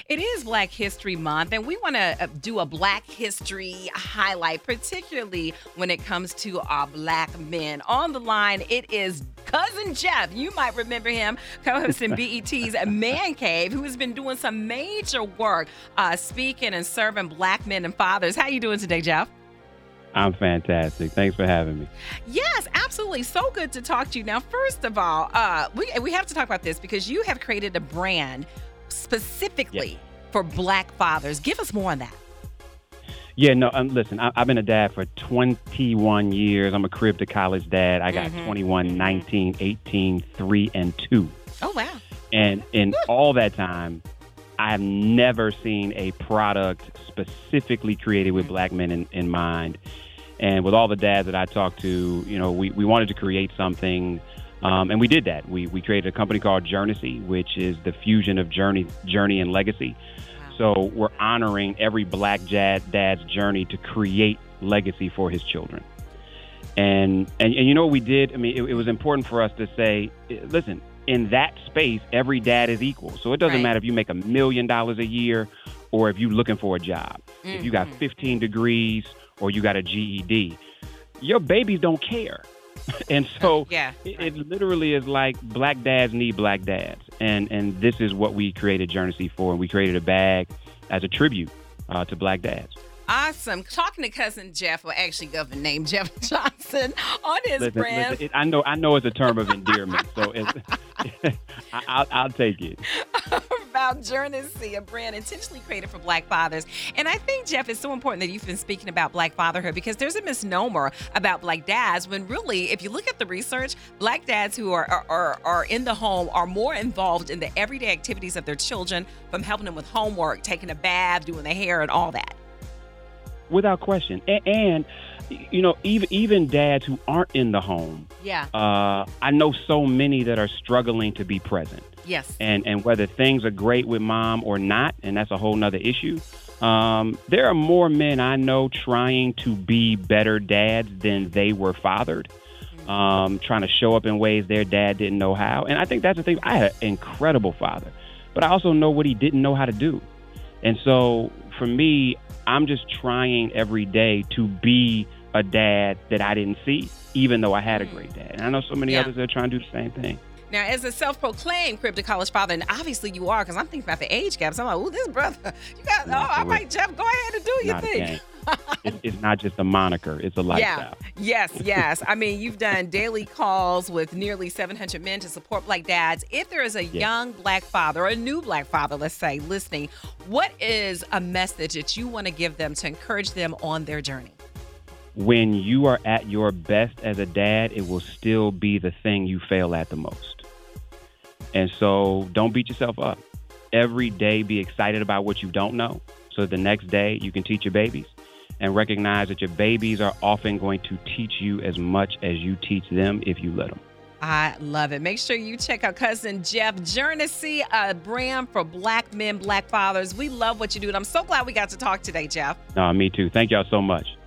It is Black History Month, and we want to do a Black History highlight, particularly when it comes to our Black men. On the line, it is Cousin Jeff. You might remember him, co-host in BET's Man Cave, who has been doing some major work speaking and serving Black men and fathers. How you doing today, Jeff? I'm fantastic. Thanks for having me. Yes, absolutely. So good to talk to you. Now, first of all, we have to talk about this because you have created a brand specifically for Black fathers. Give us more on that. Yeah, no, listen, I've been a dad for 21 years. I'm a crib to college dad. I got 21, 19, 18, 3, and 2. Oh, wow. And in all that time, I've never seen a product specifically created with Black men in mind. And with all the dads that I talked to, you know, we wanted to create something, and we did that. We created a company called Journesy, which is the fusion of journey and legacy. Wow. So we're honoring every Black dad's journey to create legacy for his children. And you know what we did? I mean, it was important for us to say, listen, in that space, every dad is equal. So it doesn't matter if you make $1 million a year or if you're looking for a job. If you got 15 degrees or you got a GED, your babies don't care. And so it literally is like Black dads need Black dads. And this is what we created Journesy for. And we created a bag as a tribute to Black dads. Awesome. Talking to Cousin Jeff, or actually government name Jeff Johnson, on his brand. Listen, I know it's a term of endearment, so I'll take it. About Journesy, a brand intentionally created for Black fathers. And I think, Jeff, it's so important that you've been speaking about Black fatherhood because there's a misnomer about Black dads when really, if you look at the research, Black dads who are in the home are more involved in the everyday activities of their children, from helping them with homework, taking a bath, doing their hair, and all that. Without question. And you know, even dads who aren't in the home, I know so many that are struggling to be present. Yes. And whether things are great with mom or not, and that's a whole nother issue, there are more men I know trying to be better dads than they were fathered, trying to show up in ways their dad didn't know how. And I think that's the thing. I had an incredible father, but I also know what he didn't know how to do. And so for me, I'm just trying every day to be a dad that I didn't see, even though I had a great dad. And I know so many others that are trying to do the same thing. Now, as a self-proclaimed crib to college father, and obviously you are, because I'm thinking about the age gaps. I'm like, oh, this brother, you got, all right, Jeff, go ahead and do your thing. It's not just a moniker, it's a lifestyle. Yes. I mean, you've done daily calls with nearly 700 men to support Black dads. If there is a young Black father, or a new Black father, let's say, listening, what is a message that you want to give them to encourage them on their journey? When you are at your best as a dad, it will still be the thing you fail at the most. And so don't beat yourself up. Every day, be excited about what you don't know, so the next day you can teach your babies. And recognize that your babies are often going to teach you as much as you teach them if you let them. I love it. Make sure you check out Cousin Jeff. Journesy, a brand for Black men, Black fathers. We love what you do, and I'm so glad we got to talk today, Jeff. No, me too. Thank y'all so much.